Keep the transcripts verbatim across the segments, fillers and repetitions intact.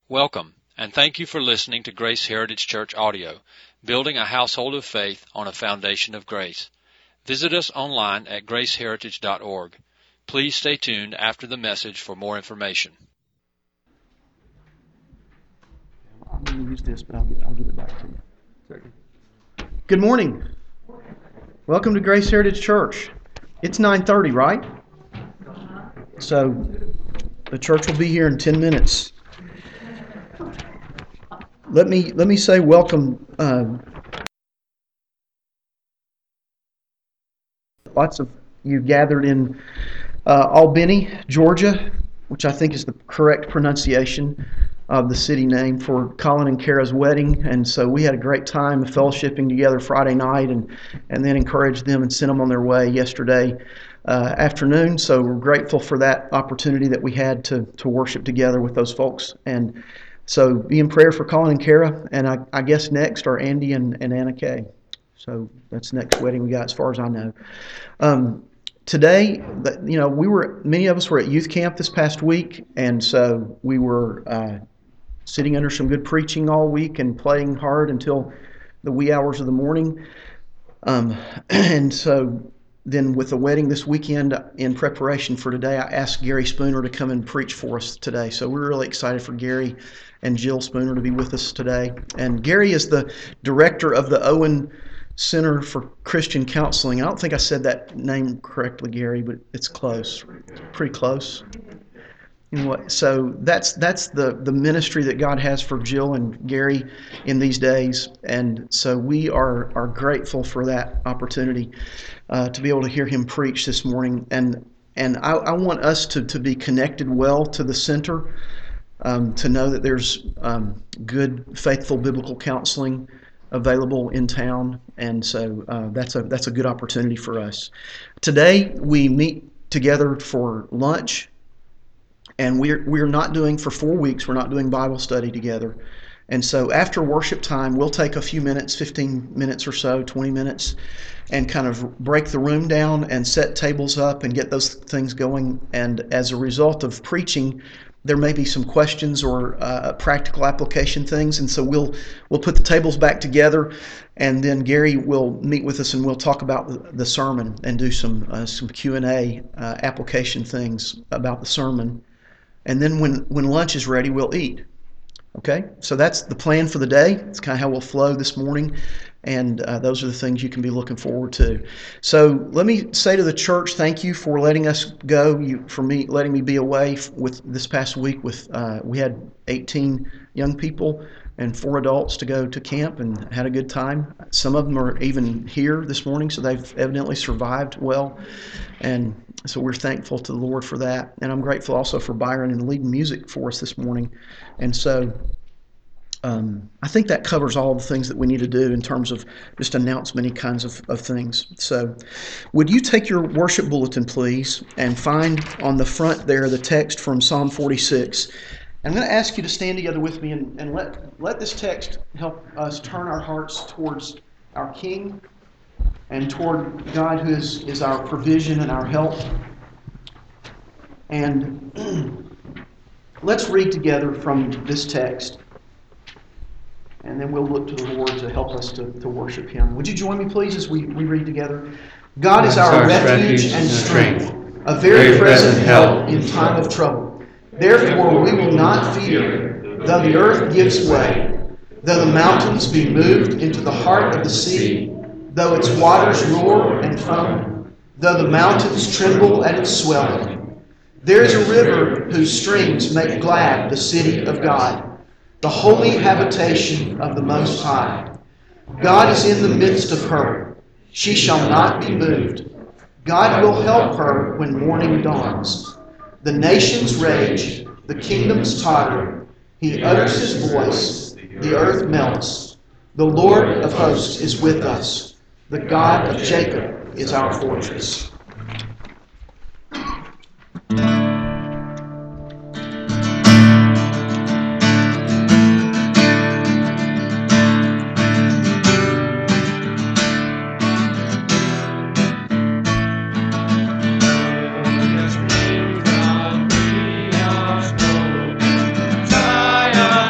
Welcome, and thank you for listening to Grace Heritage Church Audio, building a household of faith on a foundation of grace. Visit us online at grace heritage dot org. Please stay tuned after the message for more information. I'm going to use this, but I'll, get, I'll give it back to you. Second. Good morning. Welcome to Grace Heritage Church. It's nine thirty, right? So the church will be here in ten minutes. Let me let me say welcome. Uh, lots of you gathered in uh, Albany, Georgia, which I think is the correct pronunciation of the city name for Colin and Kara's wedding. And so we had a great time fellowshipping together Friday night, and and then encouraged them and sent them on their way yesterday uh, afternoon. So we're grateful for that opportunity that we had to to worship together with those folks. And so be in prayer for Colin and Kara, and I, I guess next are Andy and, and Anna Kay. So that's the next wedding we got as far as I know. Um, today, you know, we were, many of us were at youth camp this past week, and so we were uh, sitting under some good preaching all week and playing hard until the wee hours of the morning. Um, and so then with the wedding this weekend, in preparation for today, I asked Gary Spooner to come and preach for us today. So we're really excited for Gary and Jill Spooner to be with us today. And Gary is the director of the Owen Center for Christian Counseling. I don't think I said that name correctly, Gary, but it's close. It's pretty close. You know what? So that's that's the, the ministry that God has for Jill and Gary in these days. And so we are, are grateful for that opportunity uh, to be able to hear him preach this morning. And and I, I want us to, to be connected well to the center, um, to know that there's um, good, faithful biblical counseling available in town. And so uh, that's a that's a good opportunity for us. Today we meet together for lunch. And we're we're not doing, for four weeks, we're not doing Bible study together. And so after worship time, we'll take a few minutes, fifteen minutes or so, twenty minutes, and kind of break the room down and set tables up and get those things going. And as a result of preaching, there may be some questions or uh, practical application things. And so we'll we'll put the tables back together, and then Gary will meet with us and we'll talk about the, the sermon and do some uh, some Q and A uh, application things about the sermon. And then when, when lunch is ready, we'll eat. Okay? So that's the plan for the day. It's kind of how we'll flow this morning. And uh, those are the things you can be looking forward to. So let me say to the church, thank you for letting us go, you, for me letting me be away with this past week. With uh, we had eighteen young people and four adults to go to camp and had a good time. Some of them are even here this morning, so they've evidently survived well. And so we're thankful to the Lord for that. And I'm grateful also for Byron and leading music for us this morning. And so um, I think that covers all the things that we need to do in terms of just announce many kinds of, of things. So would you take your worship bulletin, please, and find on the front there the text from Psalm forty-six. I'm going to ask you to stand together with me and, and let, let this text help us turn our hearts towards our King and toward God, who is, is our provision and our help. And let's read together from this text, and then we'll look to the Lord to help us to, to worship Him. Would you join me, please, as we, we read together? God is our refuge and strength, a very present help in time of trouble. Therefore we will not fear, though the earth gives way, though the mountains be moved into the heart of the sea, though its waters roar and foam, though the mountains tremble at its swelling. There is a river whose streams make glad the city of God, the holy habitation of the Most High. God is in the midst of her. She shall not be moved. God will help her when morning dawns. The nations rage, the kingdoms totter. He utters his voice, the earth melts. The Lord of hosts is with us. The God of Jacob is our fortress. Zion.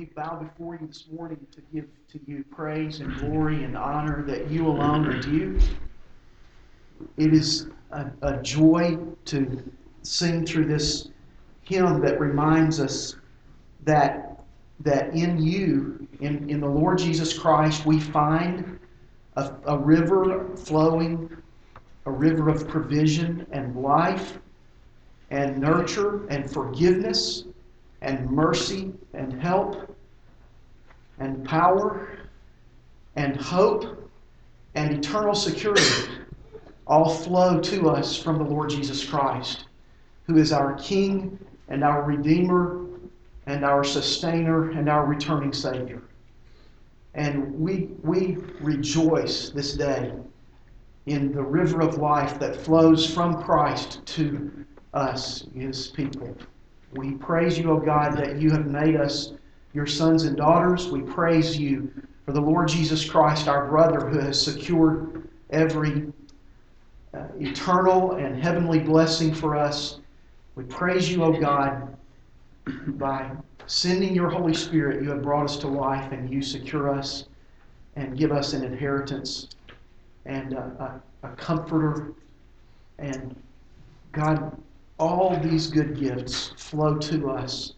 bow before you this morning to give to you praise and glory and honor that you alone are due. It is a, a joy to sing through this hymn that reminds us that, that in you, in, in the Lord Jesus Christ, we find a, a river flowing, a river of provision and life and nurture and forgiveness and mercy and help and power and hope and eternal security all flow to us from the Lord Jesus Christ, who is our King and our Redeemer and our Sustainer and our returning Savior. And we, we rejoice this day in the river of life that flows from Christ to us, His people. We praise you, O God, that you have made us your sons and daughters. We praise you for the Lord Jesus Christ, our brother, who has secured every uh, eternal and heavenly blessing for us. We praise you, O God, by sending your Holy Spirit, you have brought us to life, and you secure us and give us an inheritance and a, a, a comforter. And God, all these good gifts flow to us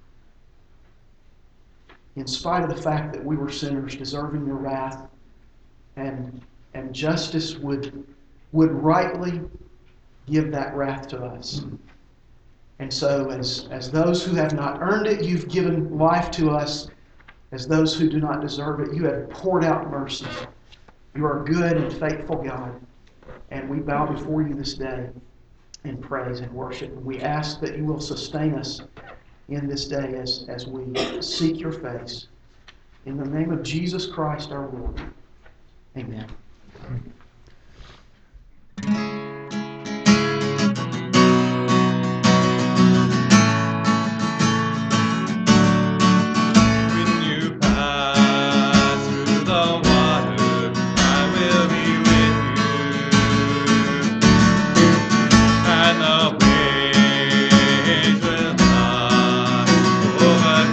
in spite of the fact that we were sinners deserving your wrath, and and justice would would rightly give that wrath to us. And so as, as those who have not earned it, you've given life to us. As those who do not deserve it, you have poured out mercy. You are a good and faithful God. And we bow before you this day in praise and worship. And we ask that you will sustain us in this day as, as we seek your face. In the name of Jesus Christ our Lord. Amen.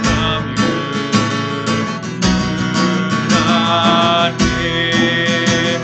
Not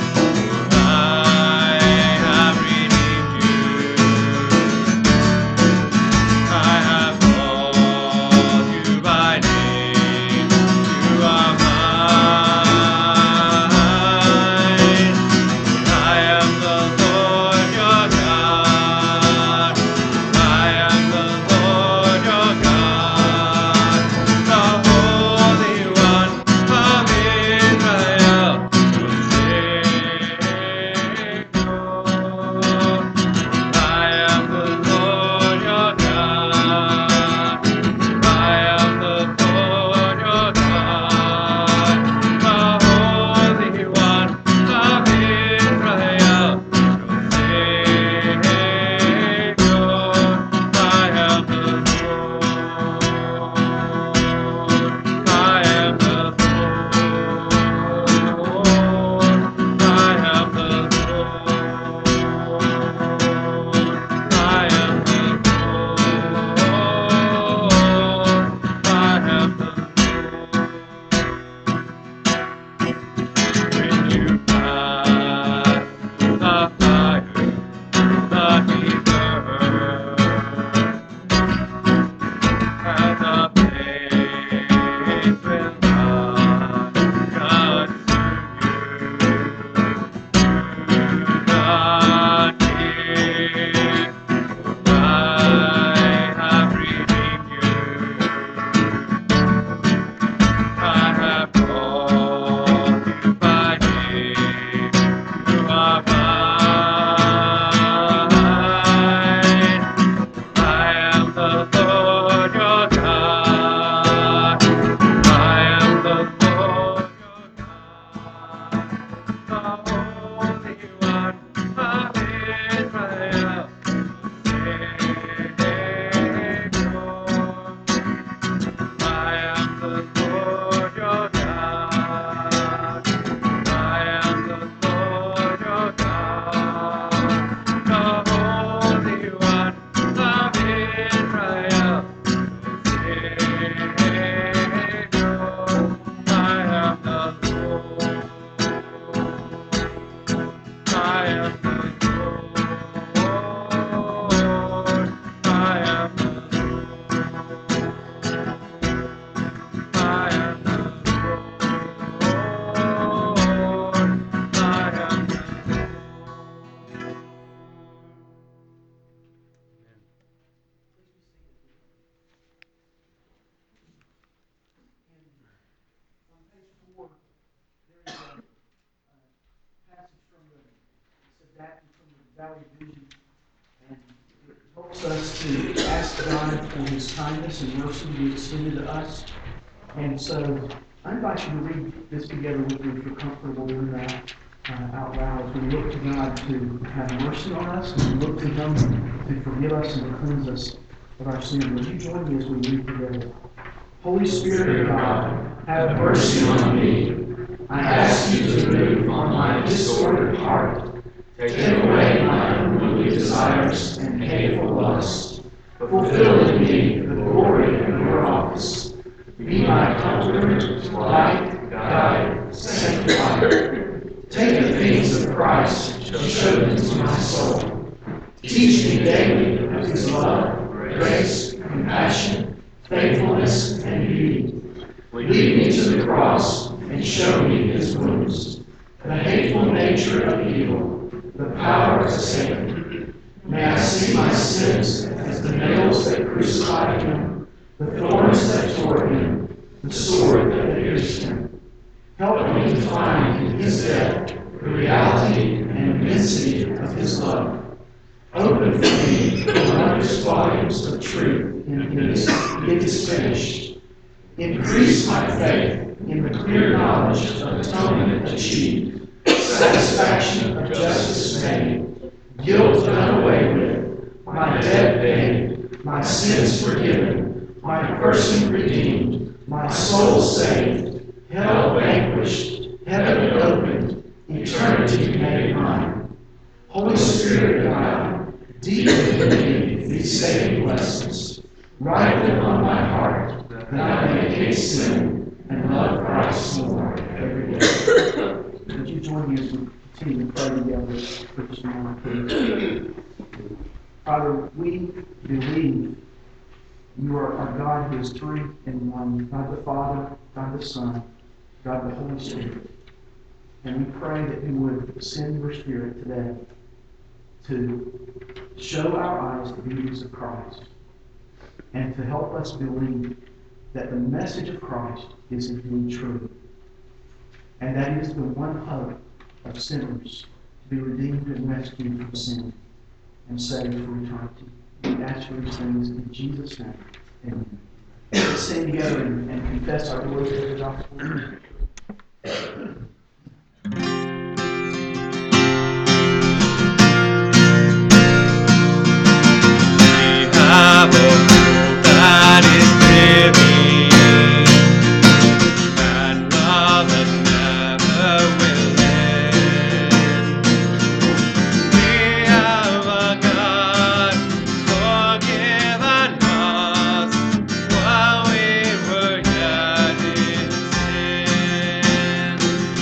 it's adapted from the Valley Vision, and it helps us to ask God for His kindness and mercy to be extended to us. And so I invite you to read this together with me if you're comfortable doing that uh, out loud. As we look to God to have mercy on us, and we look to Him to forgive us and to cleanse us of our sin. Would you join me as we read together? Holy Spirit of God, have mercy on me. I ask you to move on my disordered heart. Take away my unruly desires and hateful lusts. Fulfill in me the glory of your office. Be my comforter, light, guide, sanctifier. Take the things of Christ and show them to my soul. Teach me daily of His love, grace, compassion, faithfulness, and beauty. Lead me to the cross and show me His wounds, the hateful nature of evil, the power of Satan. May I see my sins as the nails that crucified Him, the thorns that tore Him, the sword that pierced Him. Help me to find in His death the reality and immensity of His love. Open for me the wondrous volumes of truth in His "It is finished." Increase my faith in the clear knowledge of atonement achieved, satisfaction of justice made, guilt done away with, my debt paid, my sins forgiven, my person redeemed, my soul saved, hell vanquished, heaven opened, eternity made mine. Holy Spirit of God, deepen in me these saving blessings. Write them on my heart, that I may hate sin and love Christ more every day. Would you join me as we continue to pray together for this morning, please? Father, we believe you are our God who is three in one, God the Father, God the Son, God the Holy Spirit. And we pray that you would send your Spirit today to show our eyes the beauties of Christ and to help us believe that the message of Christ is indeed true, and that is the one hope of sinners to be redeemed and rescued from sin and saved for eternity. We ask for these things in Jesus' name. Amen. Let's stand together and, and confess our belief in the gospel. We have a hope that is living, and love that never will end. We have a God who's forgiven us while we were yet in sin.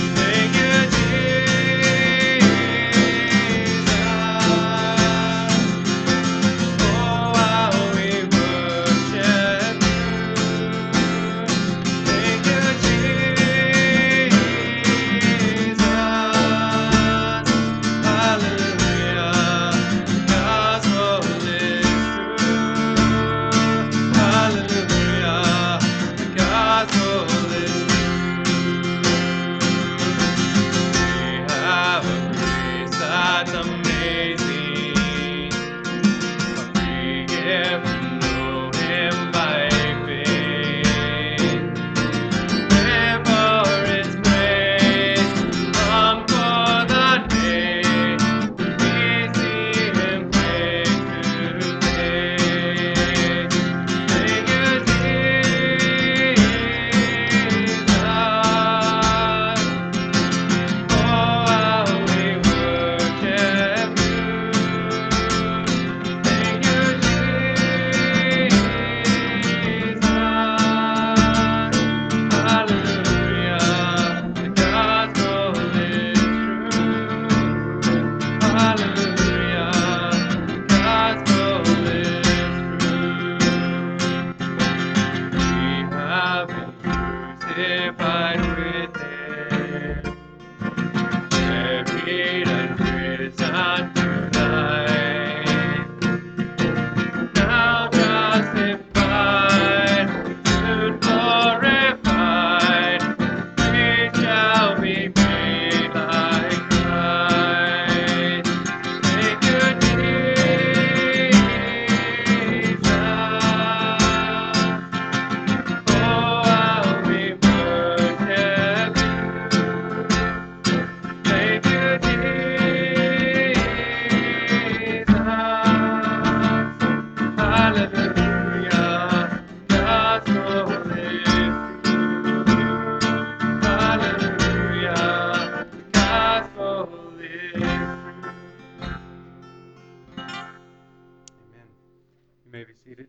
Seated.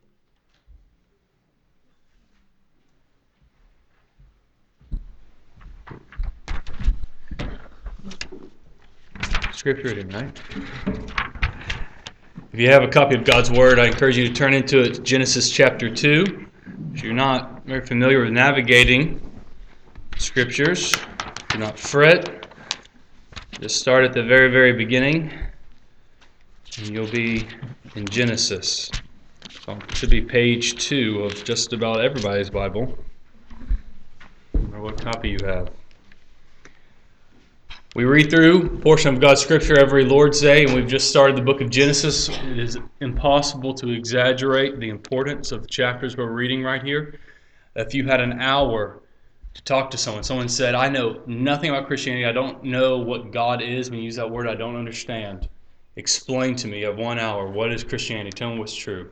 Scripture tonight. If you have a copy of God's Word, I encourage you to turn into it, Genesis chapter two. If you're not very familiar with navigating Scriptures, do not fret. Just start at the very, very beginning, and you'll be in Genesis. So it should be page two of just about everybody's Bible, no matter what copy you have. We read through a portion of God's Scripture every Lord's Day, and we've just started the book of Genesis. It is impossible to exaggerate the importance of the chapters we're reading right here. If you had an hour to talk to someone, someone said, I know nothing about Christianity, I don't know what God is. When you use that word, I don't understand. Explain to me of one hour, what is Christianity? Tell me what's true.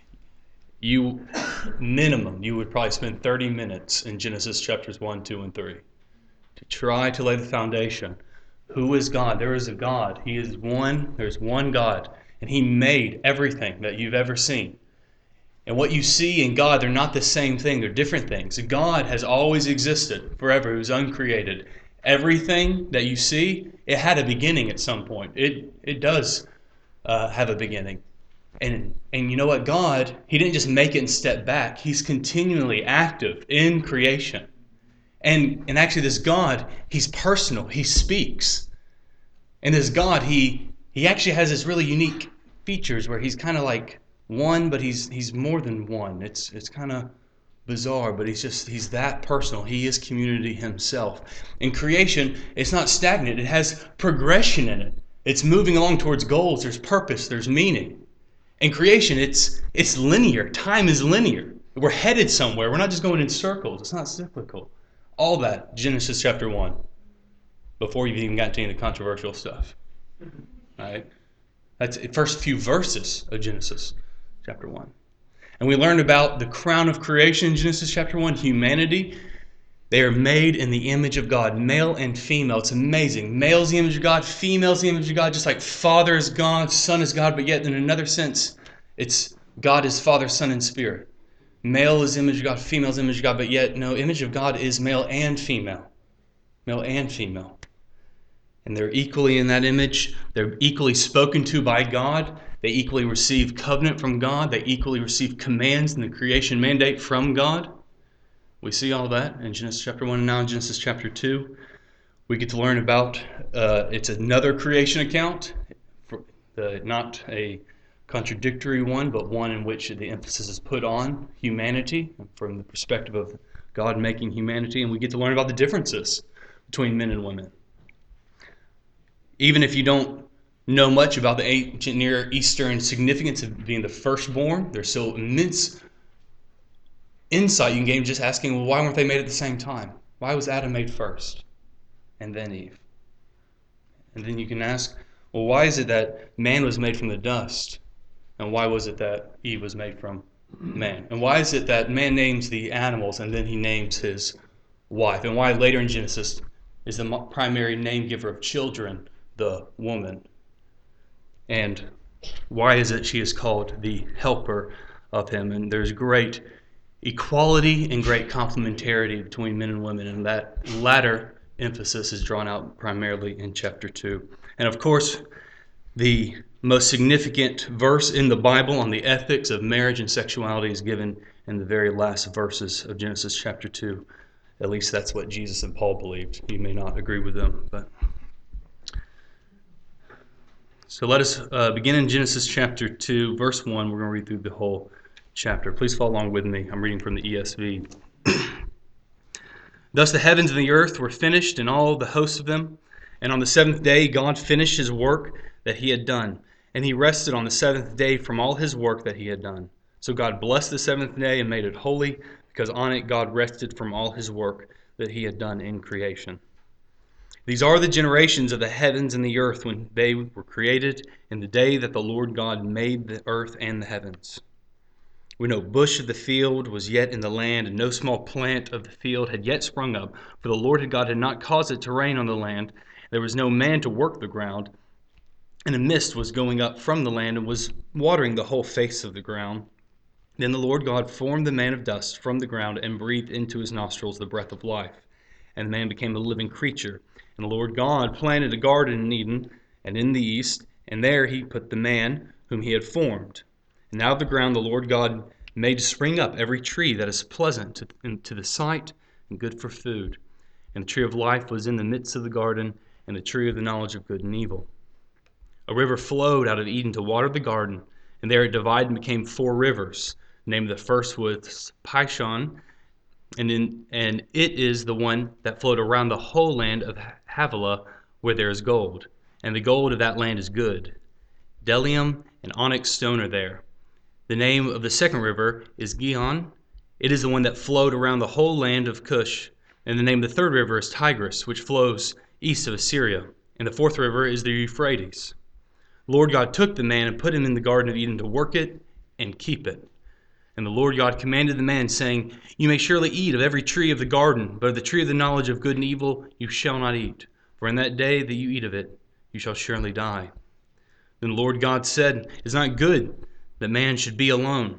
You, minimum, you would probably spend thirty minutes in Genesis chapters one, two, and three to try to lay the foundation. Who is God? There is a God. He is one. There's one God. And He made everything that you've ever seen. And what you see in God, they're not the same thing. They're different things. God has always existed forever. He was uncreated. Everything that you see, it had a beginning at some point. It it does uh, have a beginning. And and you know what? God, He didn't just make it and step back. He's continually active in creation. And and actually this God, He's personal. He speaks. And this God, He He actually has this really unique features where He's kind of like one, but he's he's more than one. It's it's kind of bizarre, but he's just he's that personal. He is community Himself. In creation, it's not stagnant. It has progression in it. It's moving along towards goals. There's purpose. There's meaning. In creation, it's it's linear. Time is linear. We're headed somewhere. We're not just going in circles. It's not cyclical. All that, Genesis chapter one, before you've even gotten to any of the controversial stuff. All right? That's the first few verses of Genesis chapter one. And we learned about the crown of creation in Genesis chapter one, humanity. They are made in the image of God, male and female. It's amazing. Male is the image of God, female is the image of God, just like Father is God, Son is God, but yet in another sense, it's God is Father, Son, and Spirit. Male is image of God, female is image of God, but yet no, image of God is male and female. Male and female. And they're equally in that image. They're equally spoken to by God. They equally receive covenant from God. They equally receive commands in the creation mandate from God. We see all that in Genesis chapter one, and now in Genesis chapter two. We get to learn about, uh, it's another creation account, for the, not a contradictory one, but one in which the emphasis is put on humanity from the perspective of God making humanity, and we get to learn about the differences between men and women. Even if you don't know much about the ancient Near Eastern significance of being the firstborn, there's still immense insight you can gain just asking, well, why weren't they made at the same time? Why was Adam made first and then Eve? And then you can ask, well, why is it that man was made from the dust? And why was it that Eve was made from man? And why is it that man names the animals and then he names his wife? And why later in Genesis is the primary name giver of children the woman? And why is it she is called the helper of him? And there's great equality and great complementarity between men and women, and that latter emphasis is drawn out primarily in chapter two. And of course, the most significant verse in the Bible on the ethics of marriage and sexuality is given in the very last verses of Genesis chapter two. At least that's what Jesus and Paul believed. You may not agree with them, but so let us uh, begin in Genesis chapter two, verse one. We're going to read through the whole chapter. Please follow along with me. I'm reading from the E S V. Thus the heavens and the earth were finished, and all the hosts of them. And on the seventh day God finished His work that He had done. And He rested on the seventh day from all His work that He had done. So God blessed the seventh day and made it holy, because on it God rested from all His work that He had done in creation. These are the generations of the heavens and the earth when they were created, in the day that the Lord God made the earth and the heavens. When no bush of the field was yet in the land, and no small plant of the field had yet sprung up, for the Lord God had not caused it to rain on the land. There was no man to work the ground, and a mist was going up from the land and was watering the whole face of the ground. Then the Lord God formed the man of dust from the ground and breathed into his nostrils the breath of life. And the man became a living creature. And the Lord God planted a garden in Eden and in the east, and there he put the man whom he had formed. And out of the ground the Lord God made to spring up every tree that is pleasant to, to the sight and good for food. And the tree of life was in the midst of the garden, and the tree of the knowledge of good and evil. A river flowed out of Eden to water the garden, and there it divided and became four rivers. The name of the first was Pishon, and, in, and it is the one that flowed around the whole land of Havilah, where there is gold. And the gold of that land is good. Bdellium and onyx stone are there. The name of the second river is Gihon. It is the one that flowed around the whole land of Cush. And the name of the third river is Tigris, which flows east of Assyria. And the fourth river is the Euphrates. Lord God took the man and put him in the Garden of Eden to work it and keep it. And the Lord God commanded the man, saying, You may surely eat of every tree of the garden, but of the tree of the knowledge of good and evil you shall not eat. For in that day that you eat of it, you shall surely die. Then the Lord God said, It is not good that man should be alone.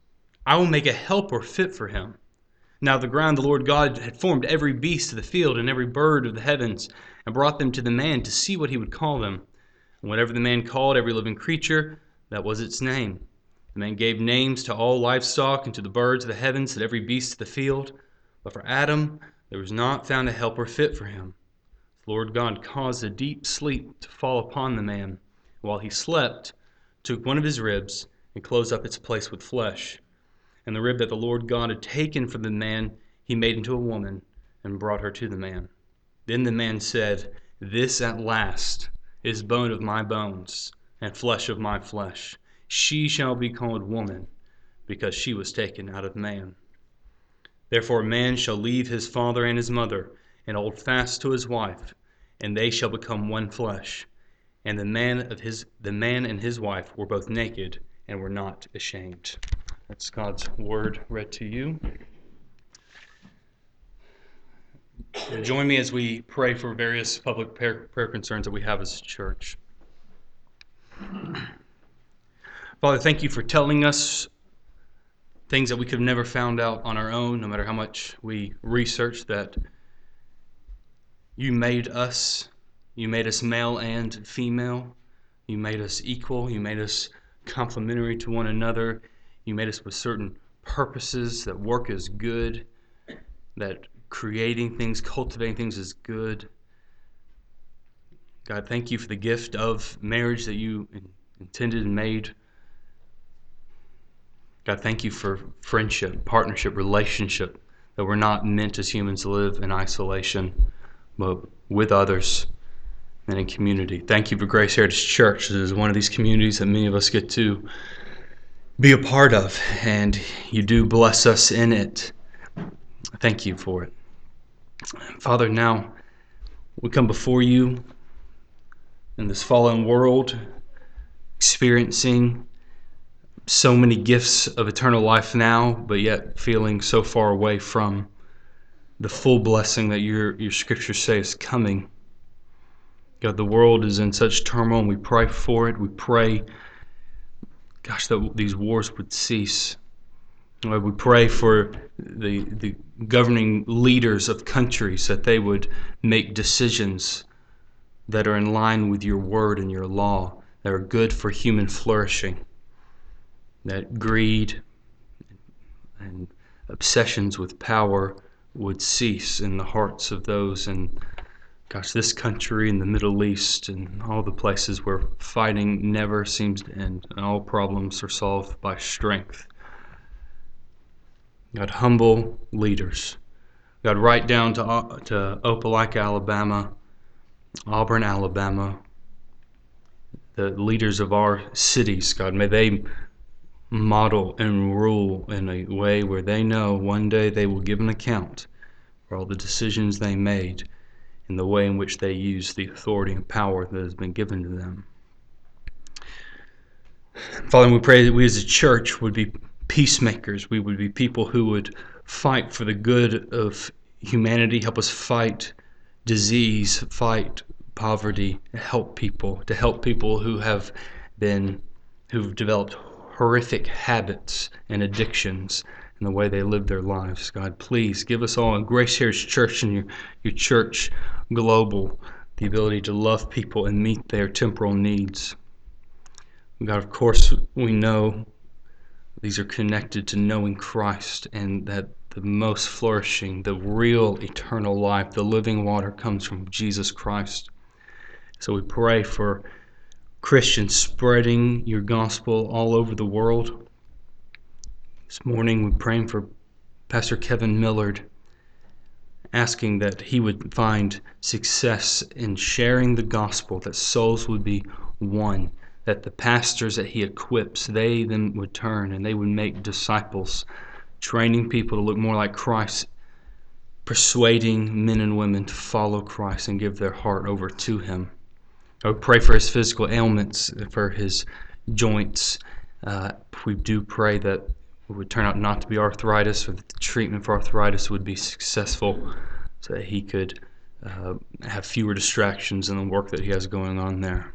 I will make a helper fit for him. Now the ground the Lord God had formed every beast of the field and every bird of the heavens, and brought them to the man to see what he would call them. And whatever the man called every living creature, that was its name. The man gave names to all livestock and to the birds of the heavens and every beast of the field. But for Adam there was not found a helper fit for him. The Lord God caused a deep sleep to fall upon the man. While he slept, took one of his ribs and closed up its place with flesh. And the rib that the Lord God had taken from the man he made into a woman and brought her to the man. Then the man said, This at last is bone of my bones and flesh of my flesh. She shall be called woman, because she was taken out of man. Therefore a man shall leave his father and his mother, and hold fast to his wife, and they shall become one flesh. And the man of his the man and his wife were both naked and were not ashamed. That's God's word read to you. Join me as we pray for various public prayer, prayer concerns that we have as a church. Father, thank you for telling us things that we could have never found out on our own, no matter how much we researched, that you made us. You made us male and female. You made us equal. You made us complementary to one another. You made us with certain purposes, that work is good, that creating things, cultivating things is good. God, thank you for the gift of marriage that you intended and made. God, thank you for friendship, partnership, relationship, that we're not meant as humans to live in isolation, but with others and in community. Thank you for Grace Heritage Church. It is one of these communities that many of us get to be a part of, and you do bless us in it. Thank you for it. Father, now we come before you in this fallen world, experiencing so many gifts of eternal life now, but yet feeling so far away from the full blessing that your your scriptures say is coming. God, the world is in such turmoil, and we pray for it. We pray, gosh, that these wars would cease. Lord, we pray for the the governing leaders of countries, that they would make decisions that are in line with your word and your law, that are good for human flourishing, that greed and obsessions with power would cease in the hearts of those in, gosh, this country and the Middle East and all the places where fighting never seems to end and all problems are solved by strength. God, humble leaders. God, right down to, to Opelika, Alabama, Auburn, Alabama, the leaders of our cities, God, may they model and rule in a way where they know one day they will give an account for all the decisions they made and the way in which they use the authority and power that has been given to them. Father, we pray that we as a church would be peacemakers. We would be people who would fight for the good of humanity, help us fight disease, fight poverty, help people, to help people who have been, who've developed horrific habits and addictions and the way they live their lives. God, please give us all in Grace Heritage Church and your, your church global the ability to love people and meet their temporal needs. God, of course, we know these are connected to knowing Christ, and that the most flourishing, the real eternal life, the living water comes from Jesus Christ. So we pray for Christians spreading your gospel all over the world. This morning we're praying for Pastor Kevin Millard, asking that he would find success in sharing the gospel, that souls would be won, that the pastors that he equips, they then would turn and they would make disciples, training people to look more like Christ, persuading men and women to follow Christ and give their heart over to him. I would pray for his physical ailments, for his joints. Uh, we do pray that it would turn out not to be arthritis, or that the treatment for arthritis would be successful, so that he could uh, have fewer distractions in the work that he has going on there.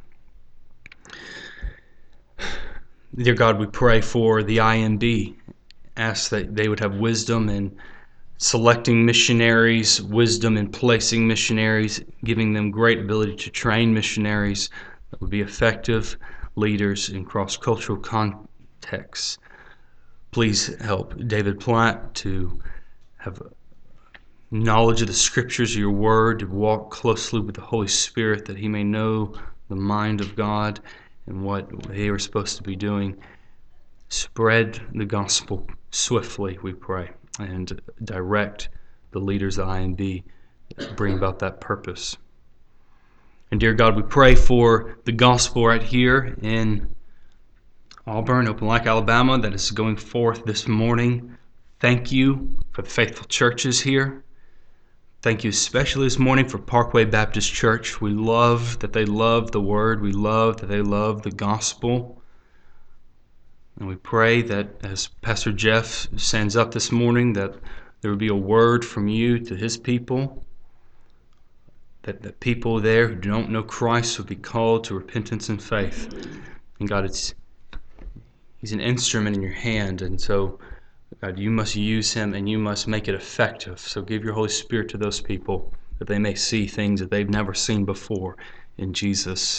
Dear God, we pray for the I M B. Ask that they would have wisdom in selecting missionaries, wisdom in placing missionaries, giving them great ability to train missionaries that would be effective leaders in cross-cultural contexts. Please help David Platt to have knowledge of the Scriptures, of your Word, to walk closely with the Holy Spirit, that he may know the mind of God and what they are supposed to be doing. Spread the gospel swiftly, we pray, and direct the leaders of I M B, bring about that purpose. And dear God, we pray for the gospel right here in Auburn, Opelika, Alabama, that is going forth this morning. Thank you for the faithful churches here. Thank you especially this morning for Parkway Baptist Church. We love that they love the Word. We love that they love the gospel. And we pray that as Pastor Jeff stands up this morning, that there would be a word from you to his people, that the people there who don't know Christ would be called to repentance and faith. And God, it's he's an instrument in your hand, and so God, you must use him and you must make it effective. So give your Holy Spirit to those people that they may see things that they've never seen before in Jesus.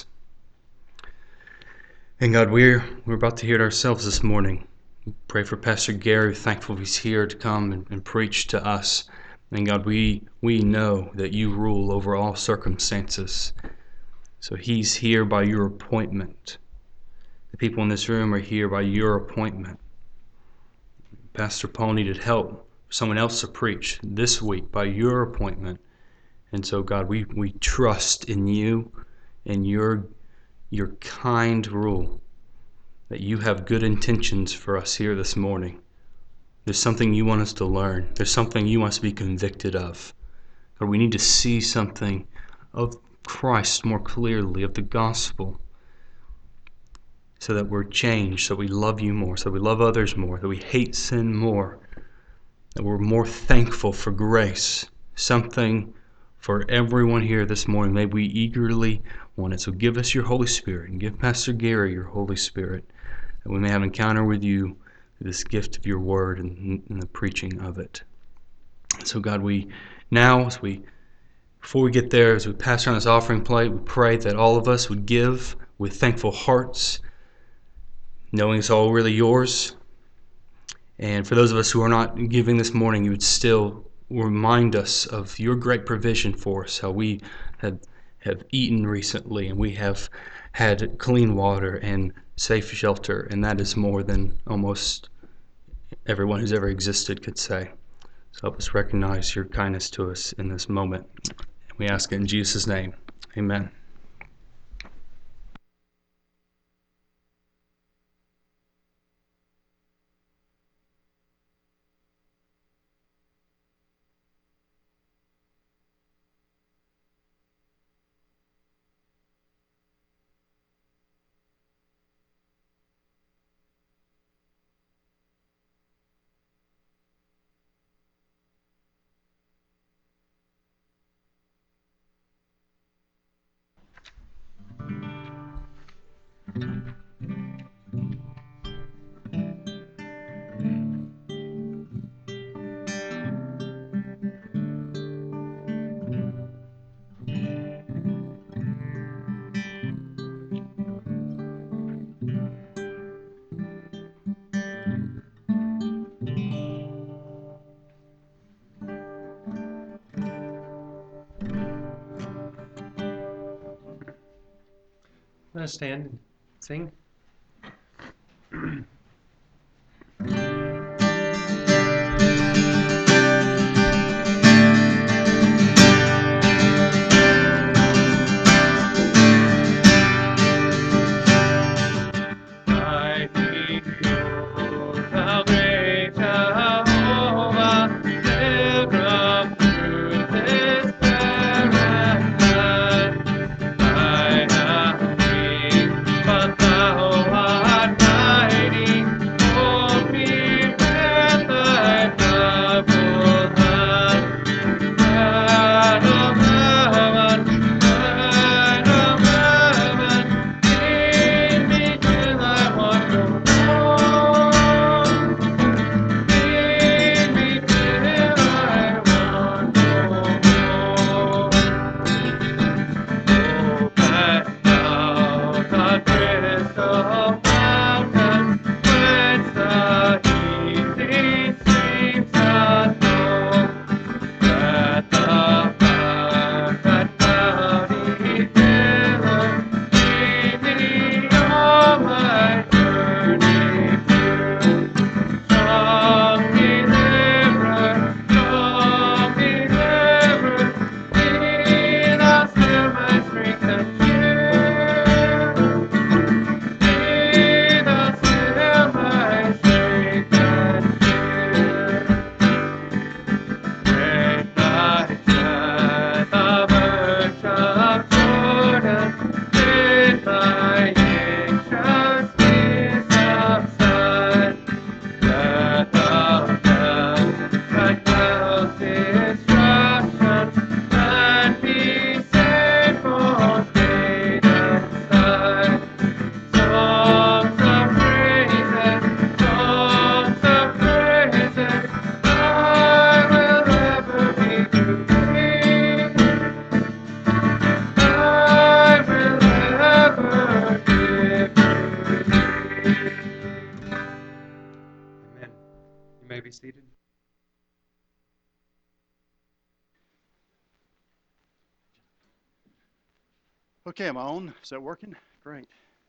And God, we're we're about to hear it ourselves this morning. We pray for Pastor Gary. We're thankful he's here to come and, and preach to us. And God, we we know that you rule over all circumstances. So he's here by your appointment. The people in this room are here by your appointment. Pastor Paul needed help, someone else to preach this week by your appointment. And so, God, we, we trust in you and your your kind rule, that you have good intentions for us here this morning. There's something you want us to learn. There's something you want us to be convicted of. Or we need to see something of Christ more clearly, of the gospel, so that we're changed, so we love you more, so we love others more, that we hate sin more, that we're more thankful for grace. Something for everyone here this morning. May we eagerly want it. So give us your Holy Spirit, and give Pastor Gary your Holy Spirit, that we may have an encounter with you, this gift of your word and, and the preaching of it. So God, we now, as we, before we get there, as we pass around this offering plate, we pray that all of us would give with thankful hearts, knowing it's all really yours. And for those of us who are not giving this morning, you would still remind us of your great provision for us, how we have, have eaten recently, and we have had clean water and safe shelter, and that is more than almost everyone who's ever existed could say. So help us recognize your kindness to us in this moment. We ask it in Jesus' name. Amen. Let us stand and sing. Mighty God, how great Jehovah, pilgrim through this barren land. I am weak, but thou art mighty. Hold me with thy powerful hand. Bread of heaven, bread of heaven, feed me till I want no more. Feed me till I want no more. Open now the crystal fountain, whence the healing streams that flow. Let the perfect cloudy billow lead me on my journey through. Strong deliverer, strong deliverer, be thou still my strength and cheer. Be thou still my strength and cheer. Great lights at the verge of Jordan, bid my anxious fears subside. Let the tempest clouds destruction, and be safe on gate and side. Songs of praises, songs of praises, I will ever be to thee. I will ever give to thee. Amen. You may be seated. Okay, am I on? Is that working? Great.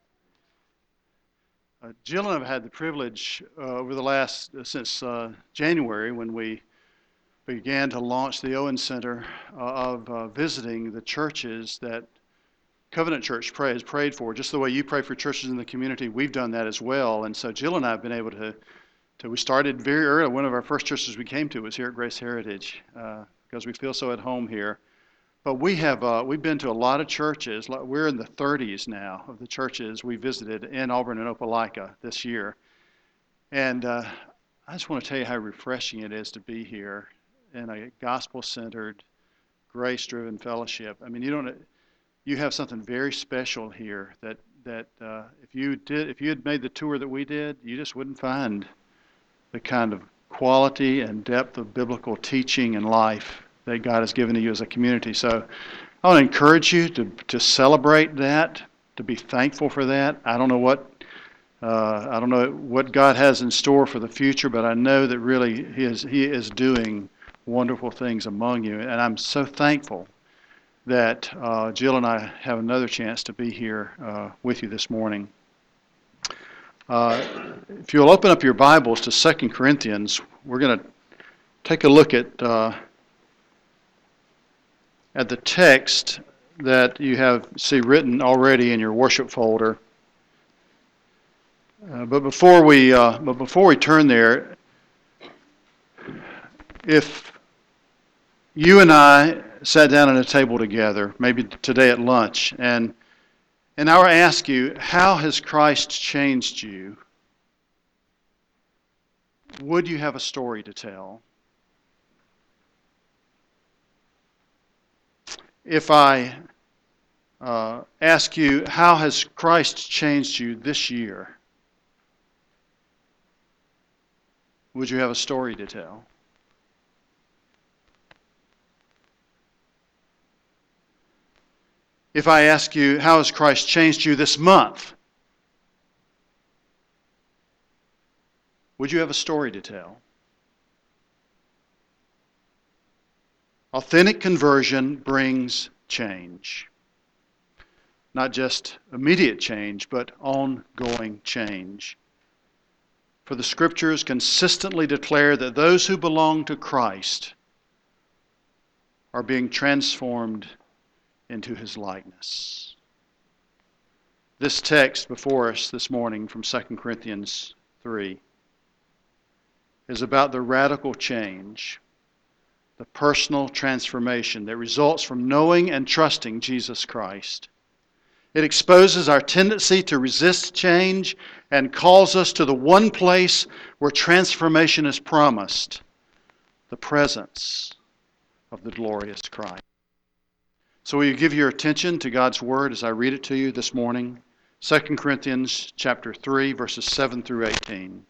Uh, Jill and I have had the privilege uh, over the last, uh, since uh, January, when we began to launch the Owen Center, uh, of uh, visiting the churches that Covenant Church pray, has prayed for. Just the way you pray for churches in the community, we've done that as well. And so Jill and I have been able to, to we started very early. One of our first churches we came to was here at Grace Heritage, uh, because we feel so at home here. But we have uh, we've been to a lot of churches. Like, we're in the thirties now of the churches we visited in Auburn and Opelika this year. And uh, I just want to tell you how refreshing it is to be here in a gospel-centered, grace-driven fellowship. I mean, you don't you have something very special here that that uh, if you did if you had made the tour that we did, you just wouldn't find the kind of quality and depth of biblical teaching and life that God has given to you as a community. So I want to encourage you to, to celebrate that, to be thankful for that. I don't know what uh, I don't know what God has in store for the future, but I know that really He is He is doing wonderful things among you, and I'm so thankful that uh, Jill and I have another chance to be here uh, with you this morning. Uh, if you'll open up your Bibles to Second Corinthians, we're going to take a look at uh, at the text that you have see written already in your worship folder. Uh, but before we uh, but before we turn there, if you and I sat down at a table together, maybe today at lunch, and and I were to ask you, how has Christ changed you? Would you have a story to tell? If I uh, ask you, how has Christ changed you this year? Would you have a story to tell? If I ask you, how has Christ changed you this month? Would you have a story to tell? Authentic conversion brings change. not just immediate change, but ongoing change. For the Scriptures consistently declare that those who belong to Christ are being transformed into His likeness. This text before us this morning from Second Corinthians three is about the radical change, the personal transformation that results from knowing and trusting Jesus Christ. It exposes our tendency to resist change and calls us to the one place where transformation is promised, the presence of the glorious Christ. So will you give your attention to God's Word as I read it to you this morning? Second Corinthians chapter three, verses seven through eighteen.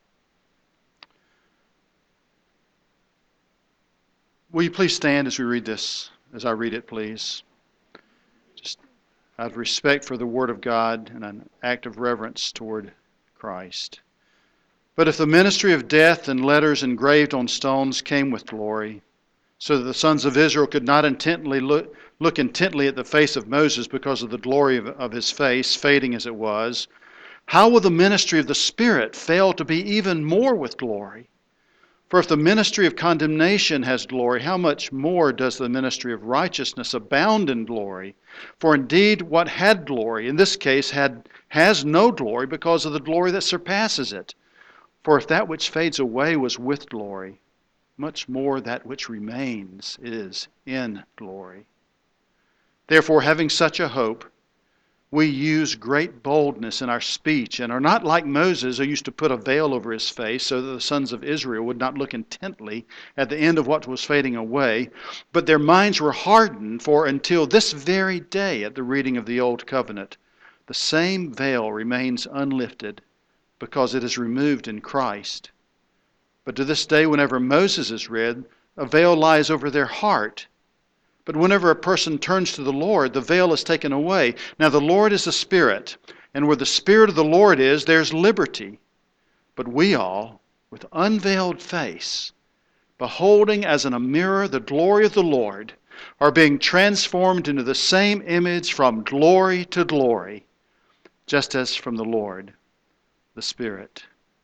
Will you please stand as we read this, as I read it, please? Just out of respect for the Word of God and an act of reverence toward Christ. But if the ministry of death and letters engraved on stones came with glory, so that the sons of Israel could not intently look, look intently at the face of Moses because of the glory of, of his face, fading as it was, how will the ministry of the Spirit fail to be even more with glory? For if the ministry of condemnation has glory, how much more does the ministry of righteousness abound in glory? For indeed, what had glory, in this case, had has no glory because of the glory that surpasses it. For if that which fades away was with glory, much more that which remains is in glory. Therefore, having such a hope, we use great boldness in our speech and are not like Moses, who used to put a veil over his face so that the sons of Israel would not look intently at the end of what was fading away, but their minds were hardened, for until this very day at the reading of the Old Covenant, the same veil remains unlifted because it is removed in Christ. But to this day, whenever Moses is read, a veil lies over their heart. But whenever a person turns to the Lord, the veil is taken away. Now the Lord is the Spirit, and where the Spirit of the Lord is, there's liberty. But we all, with unveiled face, beholding as in a mirror the glory of the Lord, are being transformed into the same image from glory to glory, just as from the Lord, the Spirit.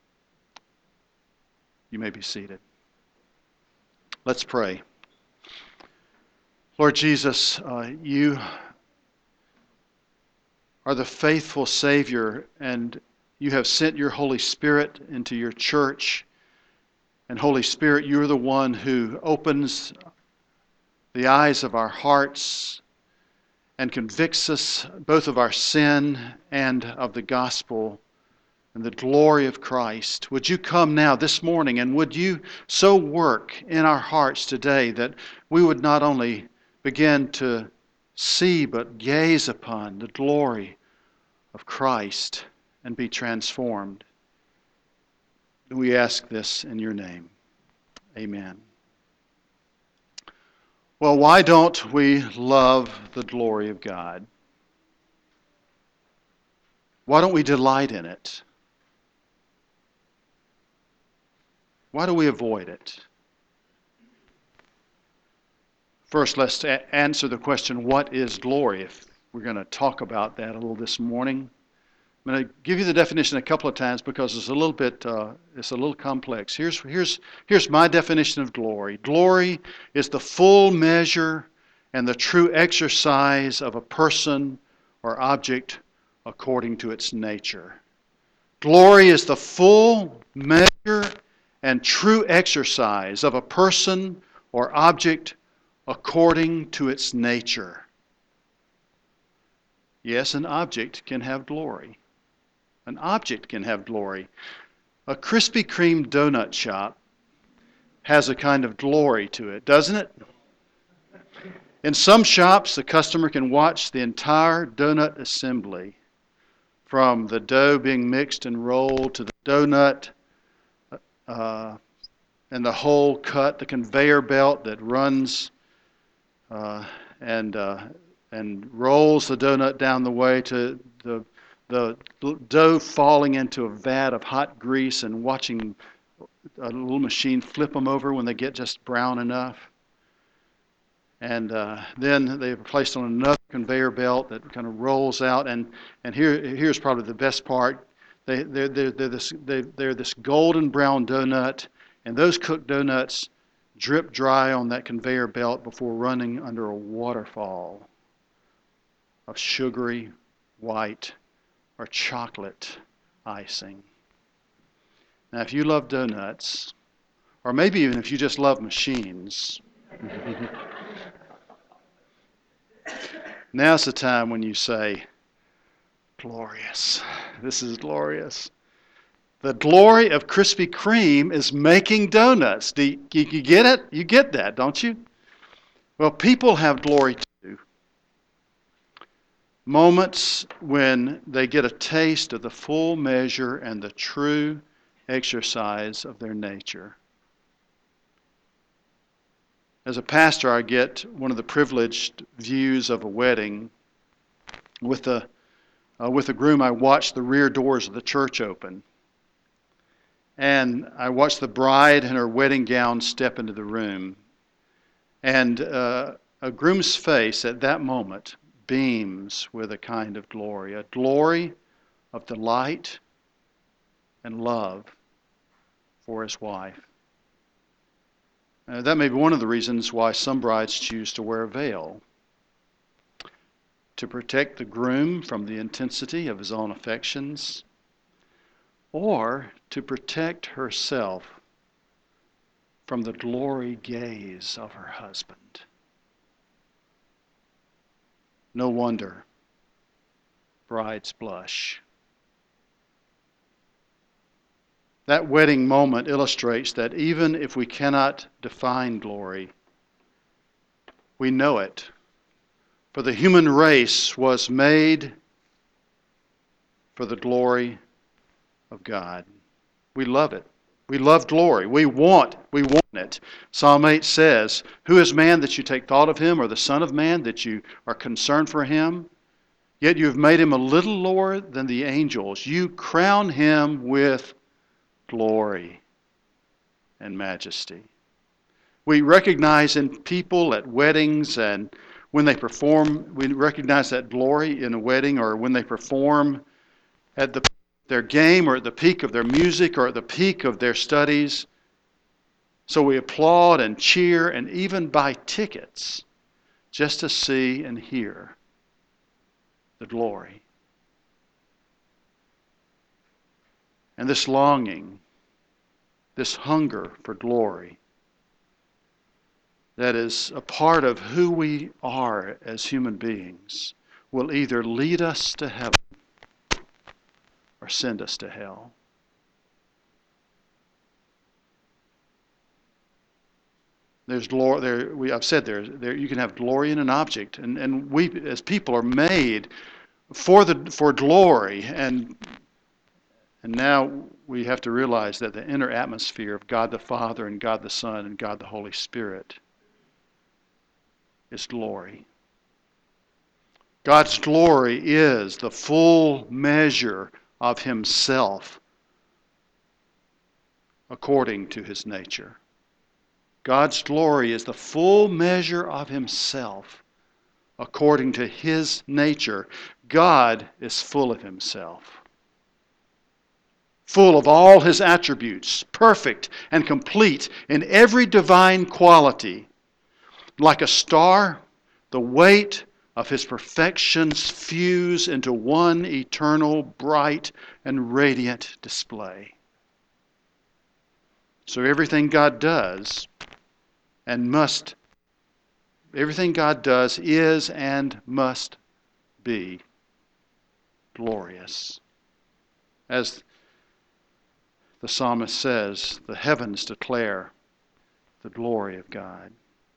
You may be seated. Let's pray. Lord Jesus, uh, you are the faithful Savior, and you have sent your Holy Spirit into your church. And Holy Spirit, you are the one who opens the eyes of our hearts and convicts us both of our sin and of the gospel and the glory of Christ. Would you come now this morning, and would you so work in our hearts today that we would not only begin to see but gaze upon the glory of Christ and be transformed. We ask this in your name. Amen. Well, why don't we love the glory of God? Why don't we delight in it? Why do we avoid it? First, let's a- answer the question, what is glory? If we're going to talk about that a little this morning. I'm going to give you the definition a couple of times because it's a little bit, uh, it's a little complex. Here's, here's, here's my definition of glory. Glory is the full measure and the true exercise of a person or object according to its nature. Glory is the full measure and true exercise of a person or object according to its nature. Yes, an object can have glory. An object can have glory. A Krispy Kreme donut shop has a kind of glory to it, doesn't it? In some shops, the customer can watch the entire donut assembly, from the dough being mixed and rolled to the donut uh, and the hole cut, the conveyor belt that runs uh, and uh, and rolls the donut down the way to the the dough falling into a vat of hot grease and watching a little machine flip them over when they get just brown enough. And uh, then they are placed on another conveyor belt that kind of rolls out. And, and here here's probably the best part. They, they're, they're, they're, this, they, they're this golden brown donut, and those cooked donuts drip dry on that conveyor belt before running under a waterfall of sugary white or chocolate icing. Now, if you love donuts, or maybe even if you just love machines, now's the time when you say, glorious. This is glorious. The glory of Krispy Kreme is making donuts. Do you, you get it? You get that, don't you? Well, people have glory too. Moments when they get a taste of the full measure and the true exercise of their nature. As a pastor, I get one of the privileged views of a wedding. With the uh, with the groom, I watch the rear doors of the church open. And I watch the bride in her wedding gown step into the room. And uh, a groom's face at that moment beams with a kind of glory, a glory of delight and love for his wife. Uh, that may be one of the reasons why some brides choose to wear a veil, to protect the groom from the intensity of his own affections, or to protect herself from the glory gaze of her husband. No wonder brides blush. That wedding moment illustrates that even if we cannot define glory, we know it. For the human race was made for the glory of God. We love it. We love glory. We want, we want it. Psalm eight says, "Who is man that you take thought of him, or the son of man that you are concerned for him? Yet you have made him a little lower than the angels. You crown him with glory and majesty." We recognize in people at weddings, and when they perform, we recognize that glory in a wedding, or when they perform at the their game, or at the peak of their music, or at the peak of their studies. So we applaud and cheer and even buy tickets just to see and hear the glory. And this longing, this hunger for glory, that is a part of who we are as human beings, will either lead us to heaven or send us to hell. There's glory. There, we, I've said there, there. You can have glory in an object, and, and we as people are made for the for glory, and and now we have to realize that the inner atmosphere of God the Father and God the Son and God the Holy Spirit is glory. God's glory is the full measure of himself according to his nature. God's glory is the full measure of himself according to his nature. God is full of himself, full of all his attributes, perfect and complete in every divine quality. Like a star, the weight of his perfections fuse into one eternal, bright, and radiant display. So everything God does and must, everything God does is and must be glorious. As the psalmist says, the heavens declare the glory of God.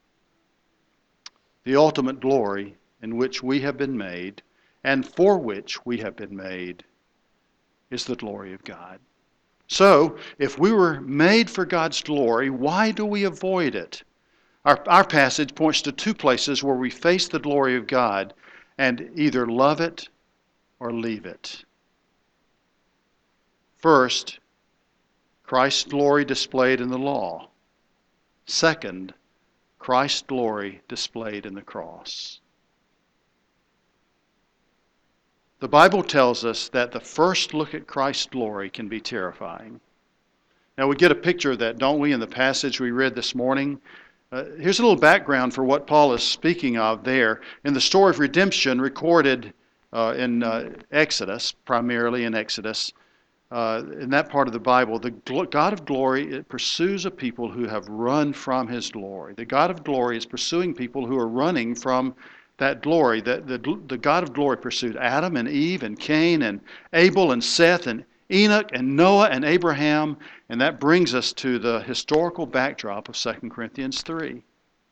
The ultimate glory in which we have been made, and for which we have been made, is the glory of God. So, if we were made for God's glory, why do we avoid it? Our, our passage points to two places where we face the glory of God and either love it or leave it. First, Christ's glory displayed in the law. Second, Christ's glory displayed in the cross. The Bible tells us that the first look at Christ's glory can be terrifying. Now we get a picture of that, don't we, in the passage we read this morning? Uh, here's a little background for what Paul is speaking of there. In the story of redemption recorded uh, in uh, Exodus, primarily in Exodus, uh, in that part of the Bible, the God of glory it pursues a people who have run from His glory. The God of glory is pursuing people who are running from that glory. The, the, the God of glory pursued Adam and Eve and Cain and Abel and Seth and Enoch and Noah and Abraham. And that brings us to the historical backdrop of Second Corinthians three.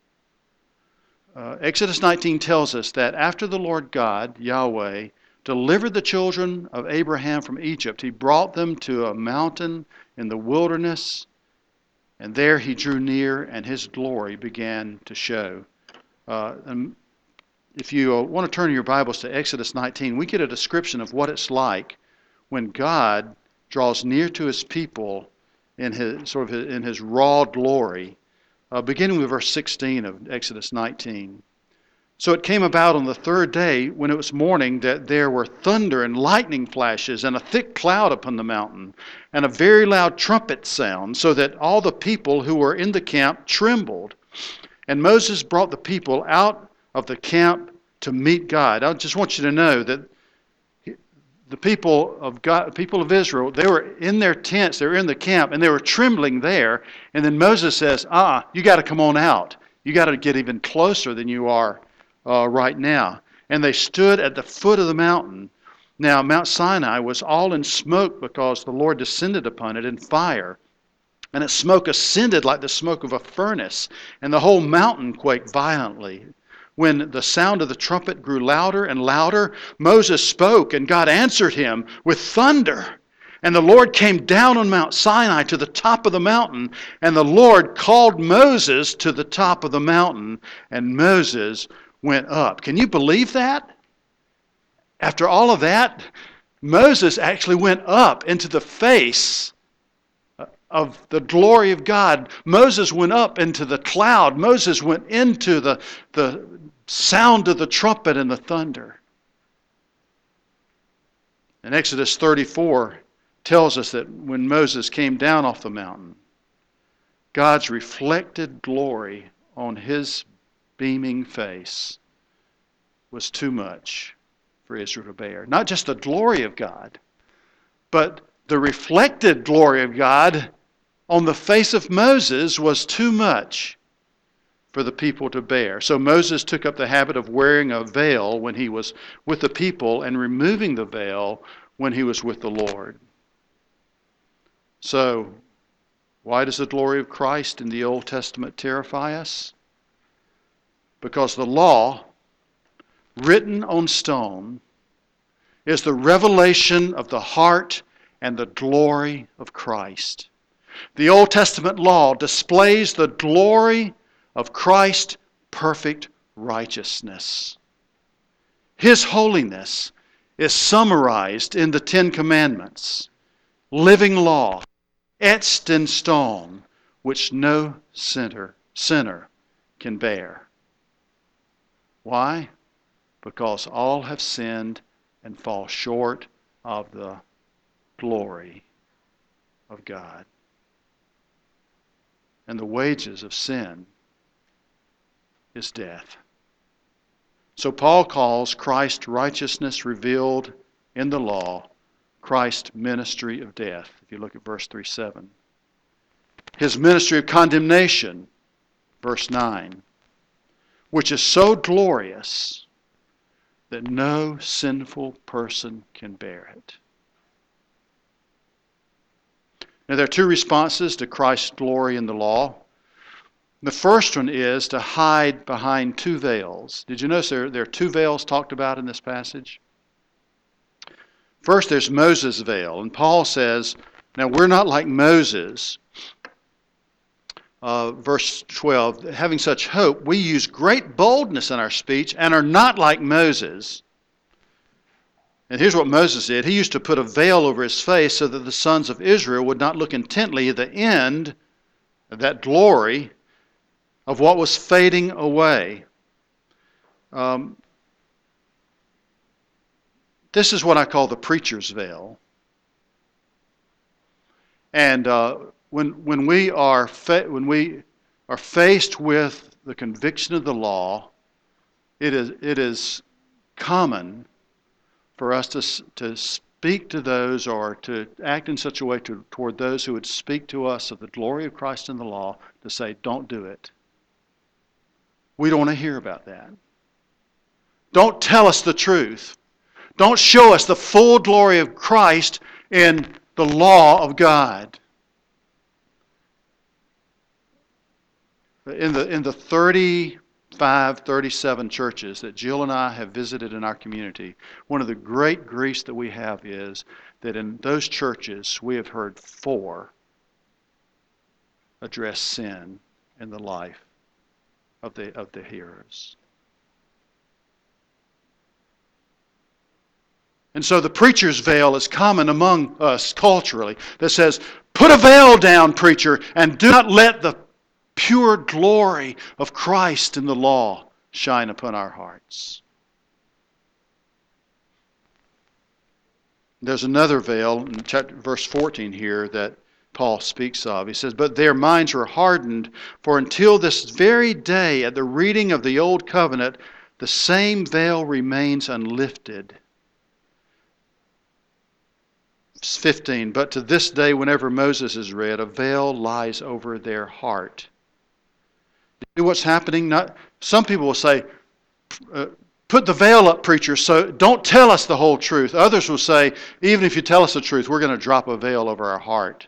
Uh, Exodus nineteen tells us that after the Lord God, Yahweh, delivered the children of Abraham from Egypt, He brought them to a mountain in the wilderness, and there He drew near and His glory began to show. Uh, and If you want to turn your Bibles to Exodus nineteen, we get a description of what it's like when God draws near to His people in His sort of his, in His raw glory, uh, beginning with verse sixteen of Exodus nineteen. So it came about on the third day, when it was morning, that there were thunder and lightning flashes and a thick cloud upon the mountain, and a very loud trumpet sound, so that all the people who were in the camp trembled. And Moses brought the people out of the camp to meet God. I just want you to know that the people of God, people of Israel, they were in their tents, they were in the camp, and they were trembling there. And then Moses says, ah, you got to come on out. You got to get even closer than you are uh, right now. And they stood at the foot of the mountain. Now, Mount Sinai was all in smoke because the Lord descended upon it in fire. And its smoke ascended like the smoke of a furnace, and the whole mountain quaked violently. When the sound of the trumpet grew louder and louder, Moses spoke, and God answered him with thunder. And the Lord came down on Mount Sinai to the top of the mountain, and the Lord called Moses to the top of the mountain, and Moses went up. Can you believe that? After all of that, Moses actually went up into the face of the glory of God. Moses went up into the cloud. Moses went into the, the sound of the trumpet and the thunder. And Exodus thirty-four tells us that when Moses came down off the mountain, God's reflected glory on his beaming face was too much for Israel to bear. Not just the glory of God, but the reflected glory of God on the face of Moses was too much for the people to bear. So Moses took up the habit of wearing a veil when he was with the people and removing the veil when he was with the Lord. So, why does the glory of Christ in the Old Testament terrify us? Because the law, written on stone, is the revelation of the heart and the glory of Christ. The Old Testament law displays the glory of Christ's perfect righteousness. His holiness is summarized in the Ten Commandments, living law, etched in stone, which no sinner, sinner can bear. Why? Because all have sinned and fall short of the glory of God. And the wages of sin is death. So Paul calls Christ's righteousness revealed in the law Christ's ministry of death. If you look at verse three seven. His ministry of condemnation, verse nine, which is so glorious that no sinful person can bear it. Now, there are two responses to Christ's glory in the law. The first one is to hide behind two veils. Did you notice there, there are two veils talked about in this passage? First, there's Moses' veil. And Paul says, now we're not like Moses. Uh, verse twelve, having such hope, we use great boldness in our speech and are not like Moses. And here's what Moses did. He used to put a veil over his face so that the sons of Israel would not look intently at the end of that glory of what was fading away. Um, this is what I call the preacher's veil. And uh, when when we are fa- when we are faced with the conviction of the law, it is it is common for us to to speak to those or to act in such a way to, toward those who would speak to us of the glory of Christ in the law, to say, "Don't do it. We don't want to hear about that. Don't tell us the truth. Don't show us the full glory of Christ in the law of God." In the in the thirty-five, thirty-seven churches that Jill and I have visited in our community, one of the great griefs that we have is that in those churches we have heard four address sin in the life of the of the hearers. And so the preacher's veil is common among us culturally that says, "Put a veil down, preacher, and do not let the pure glory of Christ in the law shine upon our hearts." There's another veil in chapter, verse fourteen here that Paul speaks of. He says, "But their minds were hardened, for until this very day at the reading of the old covenant, the same veil remains unlifted." fifteen, "But to this day, whenever Moses is read, a veil lies over their heart." You know what's happening? Not, some people will say, uh, "Put the veil up, preacher, so don't tell us the whole truth." Others will say, "Even if you tell us the truth, we're going to drop a veil over our heart."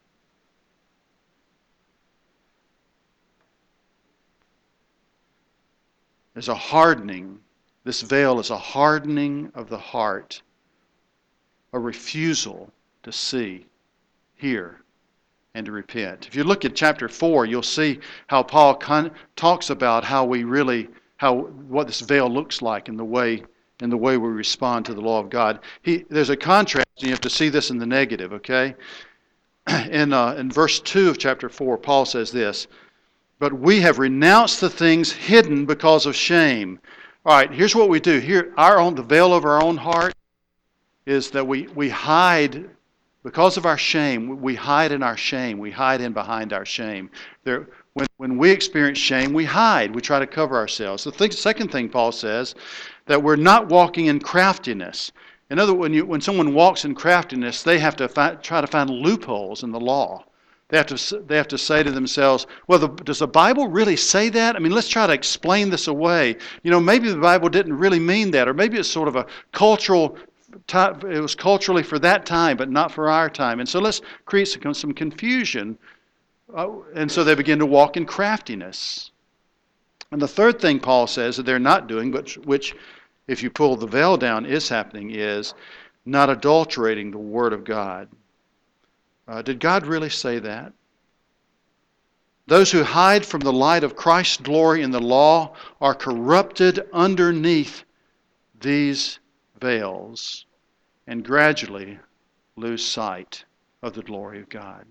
There's a hardening. This veil is a hardening of the heart, a refusal to see, hear, and to repent. If you look at chapter four, you'll see how Paul con- talks about how we really, how what this veil looks like in the way in the way we respond to the law of God. He, there's a contrast, and you have to see this in the negative. Okay, in uh, in verse two of chapter four, Paul says this: "But we have renounced the things hidden because of shame." All right, here's what we do. Here, our own the veil over our own heart is that we we hide. Because of our shame, we hide in our shame. We hide in behind our shame. There, when, when we experience shame, we hide. We try to cover ourselves. The thing, second thing Paul says, that we're not walking in craftiness. In other words, when, you, when someone walks in craftiness, they have to fi- try to find loopholes in the law. They have to, they have to say to themselves, well, the, does the Bible really say that? I mean, let's try to explain this away. You know, maybe the Bible didn't really mean that, or maybe it's sort of a cultural it was culturally for that time, but not for our time. And so let's create some, some confusion. Uh, and so they begin to walk in craftiness. And the third thing Paul says that they're not doing, but which, if you pull the veil down, is happening, is not adulterating the Word of God. Uh, did God really say that? Those who hide from the light of Christ's glory in the law are corrupted underneath these veils and gradually lose sight of the glory of God.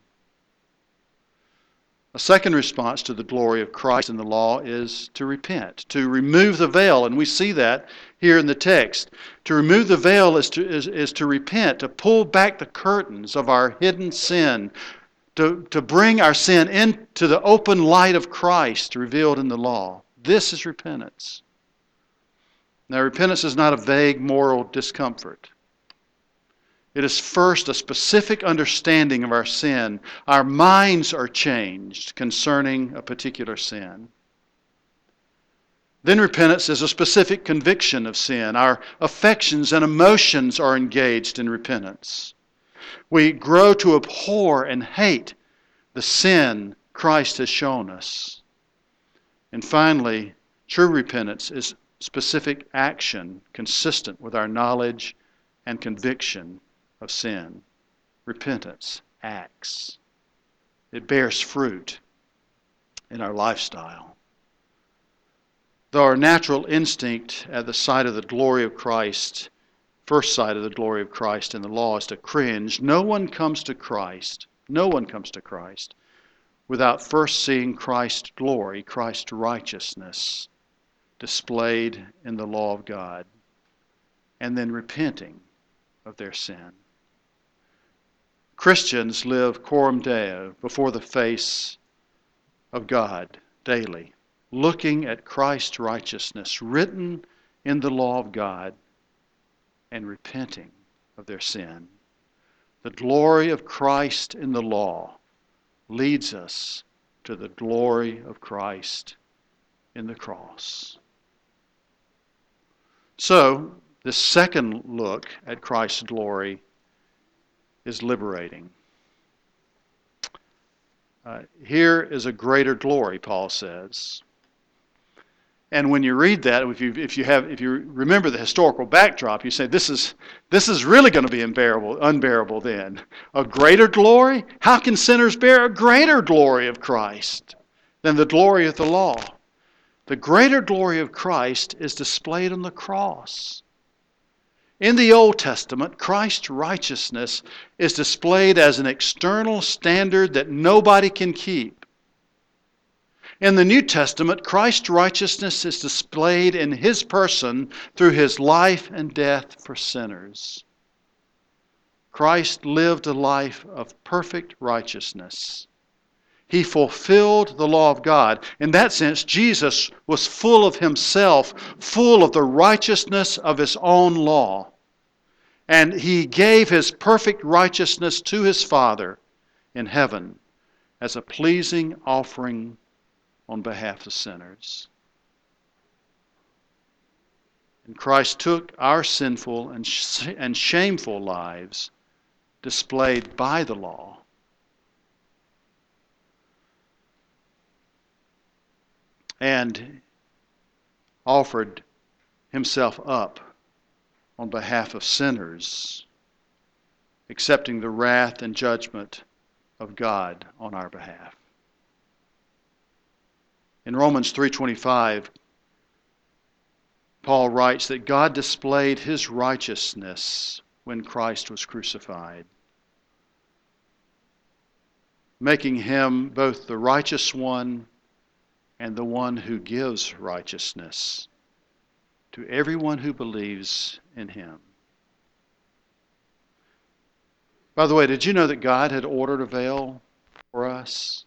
A second response to the glory of Christ in the law is to repent, to remove the veil, and we see that here in the text. To remove the veil is to, is, is to repent, to pull back the curtains of our hidden sin, to, to bring our sin into the open light of Christ revealed in the law. This is repentance. Now, repentance is not a vague moral discomfort. It is first a specific understanding of our sin. Our minds are changed concerning a particular sin. Then repentance is a specific conviction of sin. Our affections and emotions are engaged in repentance. We grow to abhor and hate the sin Christ has shown us. And finally, true repentance is specific action consistent with our knowledge and conviction of sin. Repentance acts. It bears fruit in our lifestyle. Though our natural instinct at the sight of the glory of Christ, first sight of the glory of Christ in the law, is to cringe, no one comes to Christ. No one comes to Christ without first seeing Christ's glory, Christ's righteousness displayed in the law of God, and then repenting of their sin. Christians live coram Deo, before the face of God daily, looking at Christ's righteousness written in the law of God and repenting of their sin. The glory of Christ in the law leads us to the glory of Christ in the cross. So, this second look at Christ's glory is liberating. Uh, here is a greater glory, Paul says. And when you read that, if you if you have if you remember the historical backdrop, you say this is this is really going to be unbearable, unbearable then. A greater glory? How can sinners bear a greater glory of Christ than the glory of the law? The greater glory of Christ is displayed on the cross. In the Old Testament, Christ's righteousness is displayed as an external standard that nobody can keep. In the New Testament, Christ's righteousness is displayed in His person through His life and death for sinners. Christ lived a life of perfect righteousness. He fulfilled the law of God. In that sense, Jesus was full of Himself, full of the righteousness of His own law. And He gave His perfect righteousness to His Father in heaven as a pleasing offering on behalf of sinners. And Christ took our sinful and, sh- and shameful lives displayed by the law and offered Himself up on behalf of sinners, accepting the wrath and judgment of God on our behalf. In Romans three twenty-five, Paul writes that God displayed His righteousness when Christ was crucified, making Him both the righteous one and the one who gives righteousness to everyone who believes in Him. By the way, did you know that God had ordered a veil for us?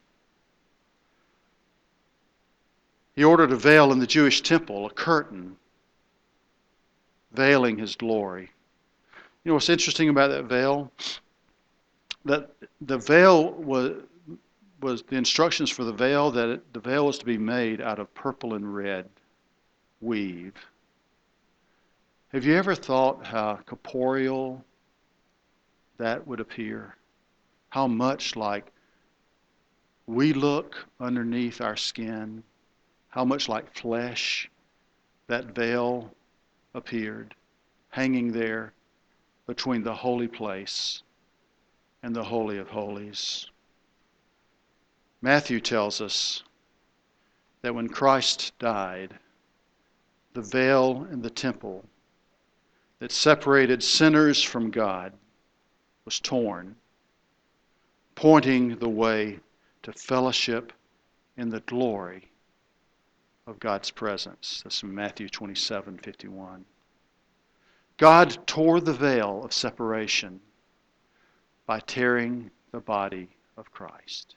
He ordered a veil in the Jewish temple, a curtain, veiling His glory. You know what's interesting about that veil? That the veil was, was the instructions for the veil, that it, the veil was to be made out of purple and red weave. Have you ever thought how corporeal that would appear? How much like we look underneath our skin? How much like flesh that veil appeared, hanging there between the holy place and the Holy of Holies. Matthew tells us that when Christ died, the veil in the temple that separated sinners from God was torn, pointing the way to fellowship in the glory of God's presence. That's from Matthew twenty-seven fifty-one. God tore the veil of separation by tearing the body of Christ.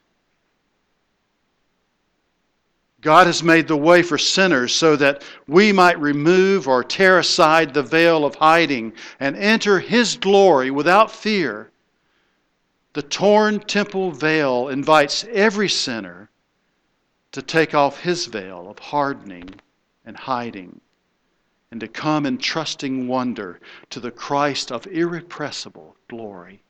God has made the way for sinners so that we might remove or tear aside the veil of hiding and enter His glory without fear. The torn temple veil invites every sinner to take off his veil of hardening and hiding and to come in trusting wonder to the Christ of irrepressible glory.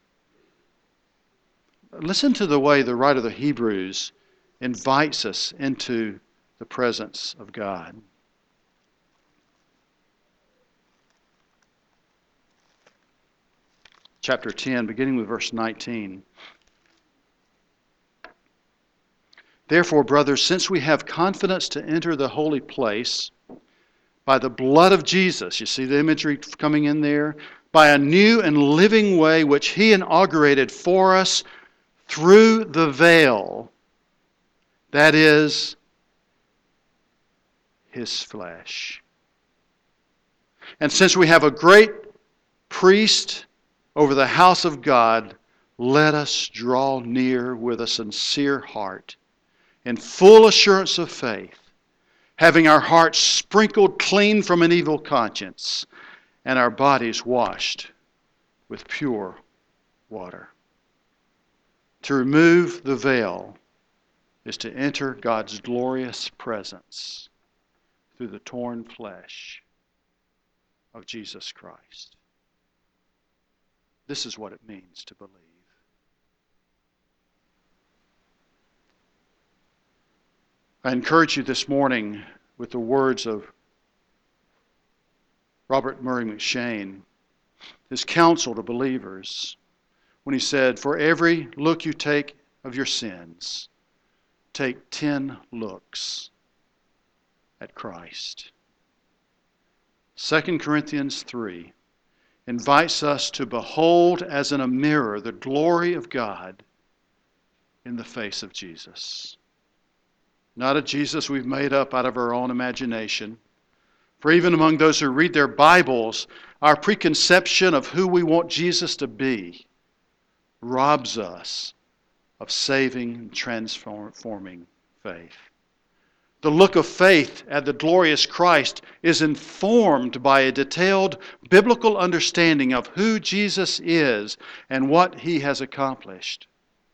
Listen to the way the writer of the Hebrews invites us into the presence of God. Chapter ten, beginning with verse nineteen. Therefore, brothers, since we have confidence to enter the holy place by the blood of Jesus, you see the imagery coming in there, by a new and living way which He inaugurated for us through the veil, That is His flesh. And since we have a great priest over the house of God, let us draw near with a sincere heart, in full assurance of faith, having our hearts sprinkled clean from an evil conscience, and our bodies washed with pure water. To remove the veil is to enter God's glorious presence through the torn flesh of Jesus Christ. This is what it means to believe. I encourage you this morning with the words of Robert Murray McShane, his counsel to believers, when he said, "For every look you take of your sins, take ten looks at Christ." Second Corinthians three invites us to behold as in a mirror the glory of God in the face of Jesus. Not a Jesus we've made up out of our own imagination. For even among those who read their Bibles, our preconception of who we want Jesus to be robs us of saving and transforming faith. The look of faith at the glorious Christ is informed by a detailed biblical understanding of who Jesus is and what He has accomplished.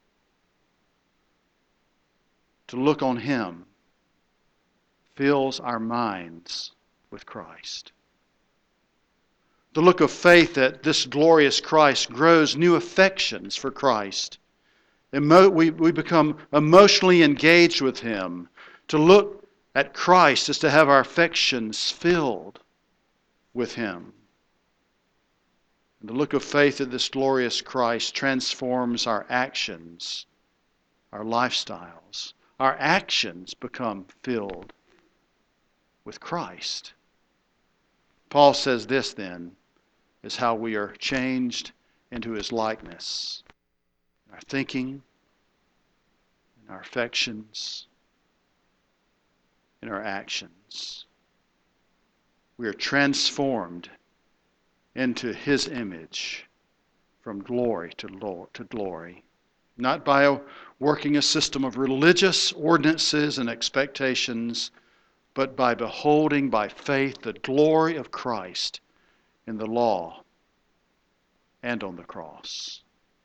To look on Him fills our minds with Christ. The look of faith at this glorious Christ grows new affections for Christ. Emo- we, we become emotionally engaged with Him. To look at Christ is to have our affections filled with Him. And the look of faith at this glorious Christ transforms our actions, our lifestyles. Our actions become filled with Christ. Paul says this then is how we are changed into His likeness. In our thinking, in our affections, in our actions. We are transformed into His image from glory to glory. Not by working a system of religious ordinances and expectations, but by beholding by faith the glory of Christ in the law and on the cross.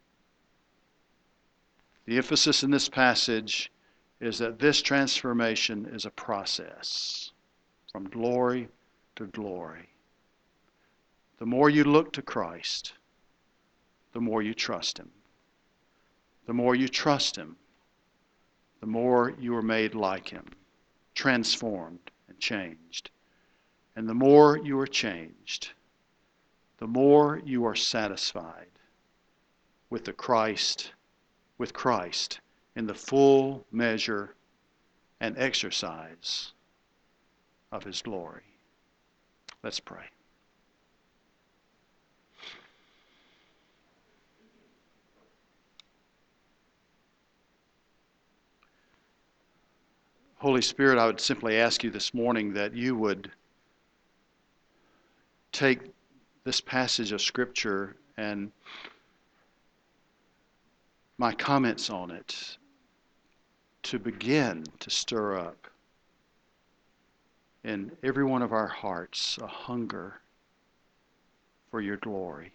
The emphasis in this passage is that this transformation is a process from glory to glory. The more you look to Christ, the more you trust Him. The more you trust Him, the more you are made like Him, transformed and changed. And the more you are changed, the more you are satisfied with the Christ, with Christ in the full measure and exercise of His glory. Let's pray. Holy Spirit, I would simply ask you this morning that you would take this passage of Scripture and my comments on it to begin to stir up in every one of our hearts a hunger for your glory.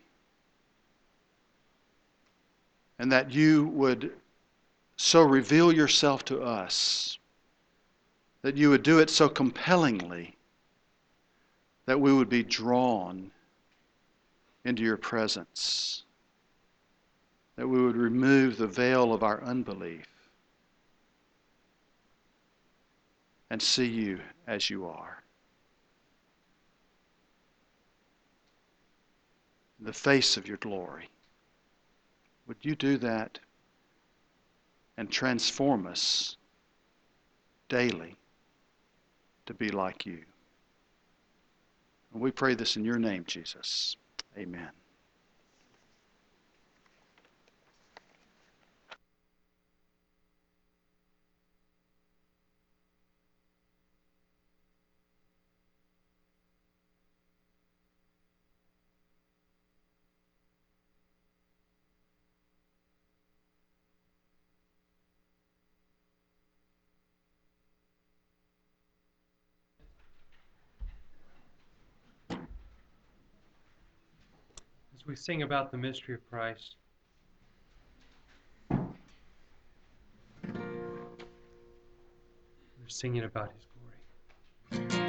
And that you would so reveal yourself to us, that you would do it so compellingly that we would be drawn into your presence, that we would remove the veil of our unbelief and see you as you are. In the face of your glory. Would you do that and transform us daily to be like you? And we pray this in your name, Jesus. Amen. we sing about the mystery of Christ. We're singing about His glory.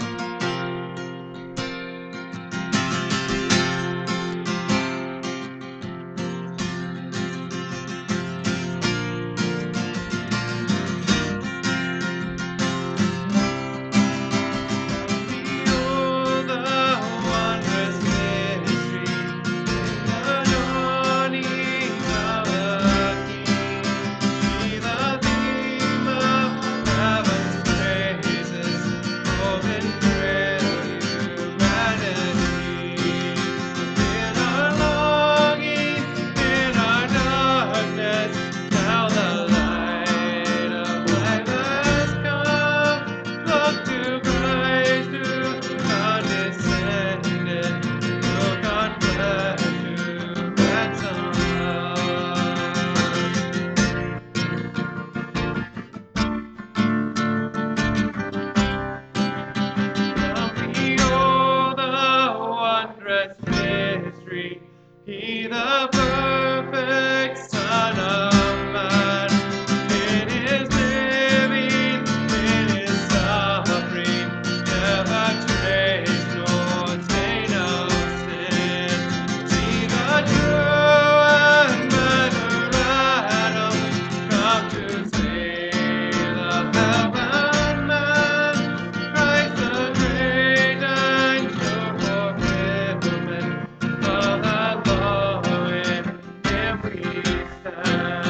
He the perfect Son of Man, in His living, in His suffering, never traced nor stain of sin. See the true and better Adam come to save the heaven man, Christ the great and sure fulfillment of that law in Him we stand.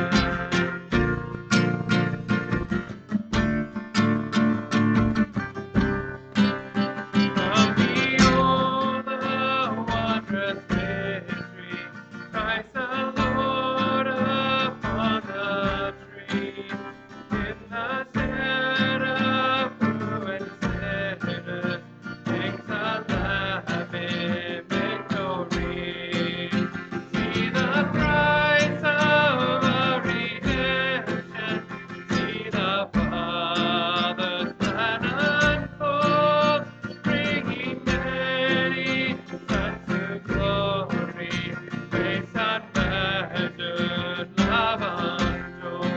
Come behold the wondrous mystery, Christ the Lord upon the tree. In the stead of ruined sinners, Kings alive in victory. See the price of our redemption, see the Father's plan unfold, bringing many sons to glory, grace unmeasured, love untold.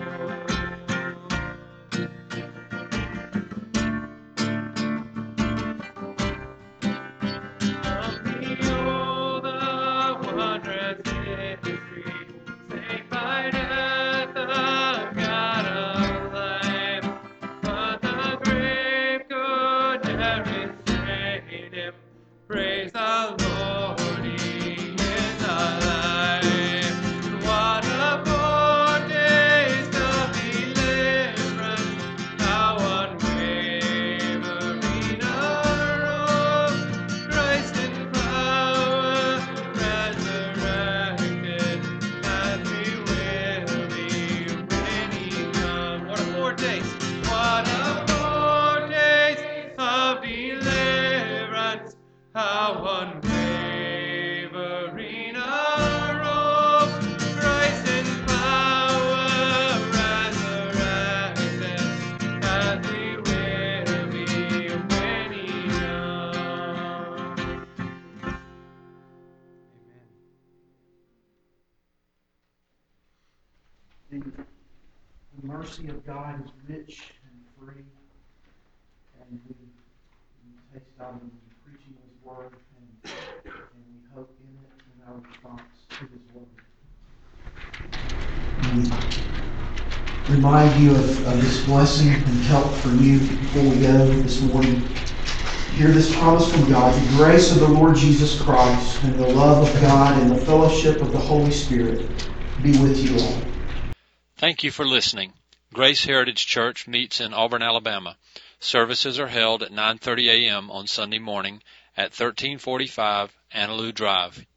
Come behold the wondrous mystery, saved by death, the God of life. But the grave could never restrain Him. Praise the Lord, He is alive. What a foretaste of deliverance, how unwavering our hope. Christ in power, resurrected, as we will be when He comes. What a foretaste! What a foretaste of deliverance, how unwavering our hope. Christ in power, resurrected, as we will be when He comes. The, the mercy of God is rich and free, and we, we taste out of His preaching His word, and, and we hope in it in our response to His word. We remind you of, of this blessing and help for you before we go this morning. Hear this promise from God: the grace of the Lord Jesus Christ and the love of God and the fellowship of the Holy Spirit be with you all. Thank you for listening. Grace Heritage Church meets in Auburn, Alabama. Services are held at nine thirty a.m. on Sunday morning at thirteen forty-five Annaloo Drive,